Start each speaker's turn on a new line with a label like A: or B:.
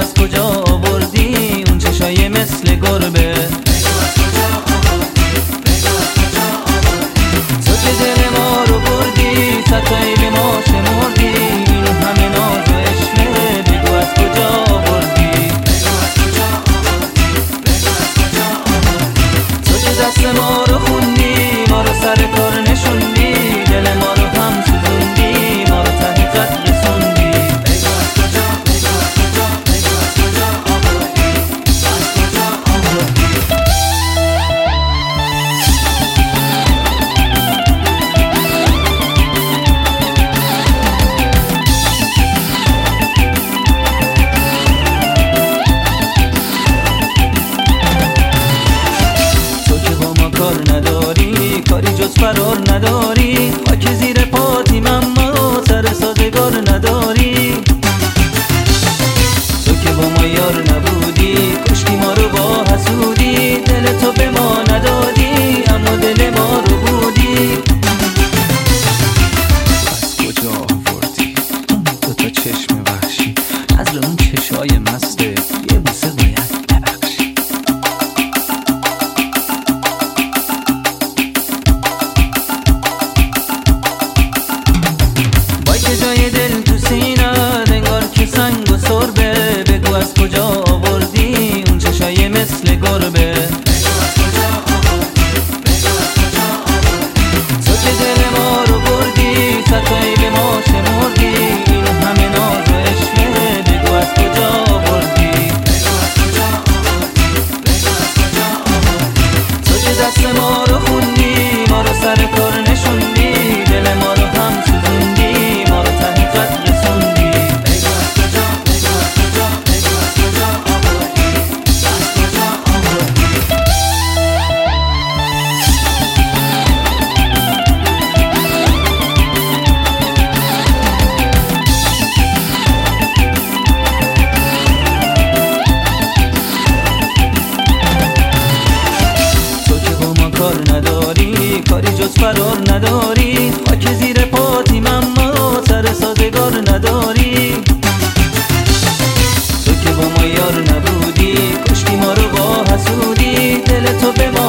A: از کجا آوردی اون چشای مثل گربه؟ تو که دل ما رو بردی، صد تا عیب ما شمردی، این همه ناز و عشقه بگو از کجا آوردی؟ تو که دست ما رو خوندی، ما رو سر کار نشوندی، دل ما رو هم سوزوندی، ما رو ته خط رسوندی. کار نداری، کاری جز فرار نداری، خاک زیر پاتیم اما سر سازگار نداری. تو که با ما یار نبودی، کشتی ما رو با حسودی، دل تو به ما ندادی اما دل ما رو بودی. از کجا آوردی اون دوتا چشم وحشی، از اون چشای مسته یه بوسه باید ببخشی. جای دل تو سینه انگار که سنگ و سربه، بگو از کجا آوردی اون چشای مثل گربه؟ تو که دل ما رو بردی، صد تا عیب ما شمردی، این همه ناز و عشقه بگو از کجا آوردی؟ تو که دست ما رو خوندی، ما رو سر کار نشوندی، دل ما رو هم سوزوندی، ما رو ته خط رسوندی. تو که با ما کار نداری، کاری جز فرار نداری، خاک زیر پاتیم اما سر سازگار نداری. تو که با ما یار نبودی، کشتی ما رو با حسودی، دل تو به ما